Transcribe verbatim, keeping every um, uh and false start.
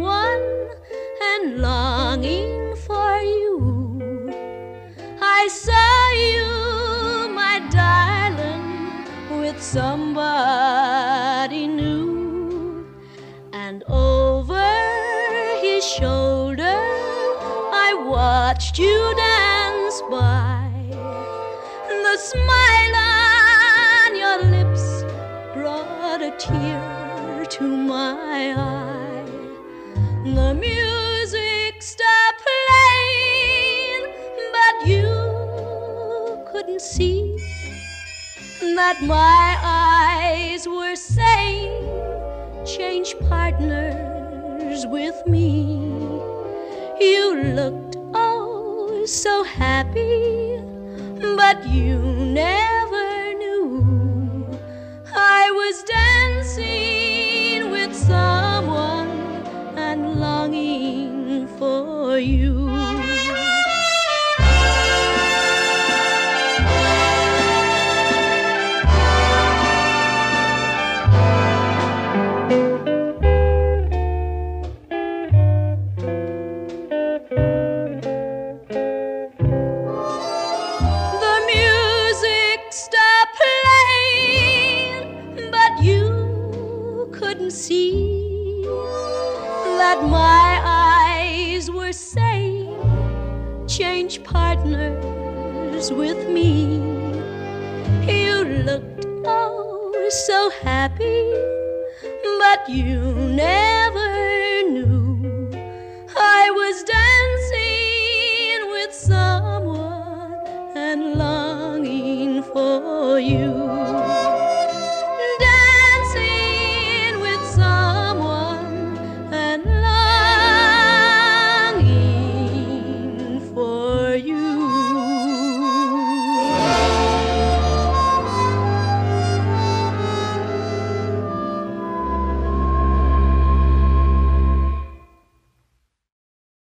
someone and longing for you. I saw you, my darling, with somebody new, and over his shoulder I watched you dance by. The smile on your lips brought a tear to my eye. The music stopped playing, but you couldn't see that my eyes were saying, change partners with me. You looked oh so happy, but you never knew I was dancing with someone and longing for you. See that my eyes were saying, change partners with me. You looked oh so happy, but you never knew I was dancing with someone and longing for you.